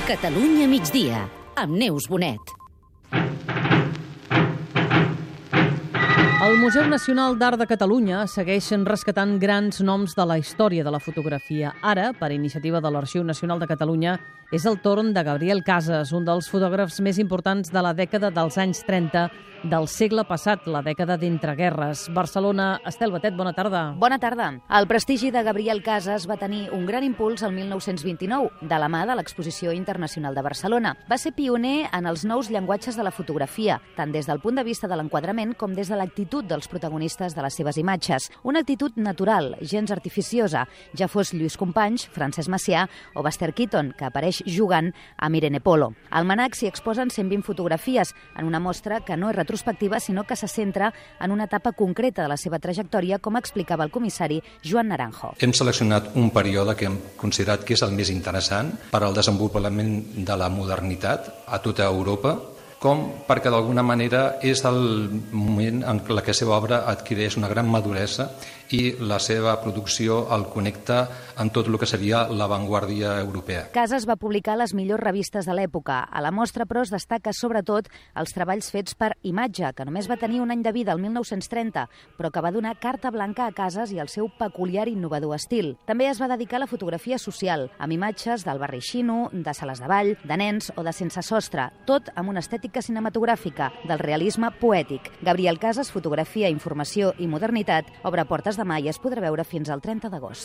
Catalunya migdia, amb Neus Bonet. El Museu Nacional d'Art de Catalunya segueix rescatant grans noms de la història de la fotografia. Ara, per iniciativa de l'Arxiu Nacional de Catalunya, és el torn de Gabriel Casas, un dels fotògrafs més importants de la dècada dels anys 30 del segle passat, la dècada d'entreguerres. Barcelona, Estel Batet, bona tarda. Bona tarda. El prestigi de Gabriel Casas va tenir un gran impuls el 1929, de la mà de l'Exposició Internacional de Barcelona. Va ser pioner en els nous llenguatges de la fotografia, tant des del punt de vista de l'enquadrament com des de l'actitud dels protagonistes de les seves imatges. Una actitud natural, gens artificiosa, ja fos Lluís Companys, Francesc Macià o Buster Keaton, que apareix jugant amb Irene Polo. Al manac s'hi exposen 120 fotografies, en una mostra que no és retrospectiva, sinó que se centra en una etapa concreta de la seva trajectòria, com explicava el comissari Joan Naranjo. Hem seleccionat un període que hem considerat que és el més interessant per al desenvolupament de la modernitat a tota Europa, com perquè d'alguna manera és el moment en què la seva obra adquireix una gran maduresa i la seva producció el connecta amb tot el que seria l'avantguàrdia europea. Casas va publicar les millors revistes de l'època. A la mostra, però, es destaca sobretot els treballs fets per Imatge, que només va tenir un any de vida, el 1930, però que va donar carta blanca a Casas i al seu peculiar i innovador estil. També es va dedicar a la fotografia social, amb imatges del barri xino, de sales de ball, de nens o de sense sostre, tot amb una estètica cinematogràfica, del realisme poètic. Gabriel Casas, Fotografia, Informació i Modernitat, obre portes demà i es podrà veure fins al 30 d'agost.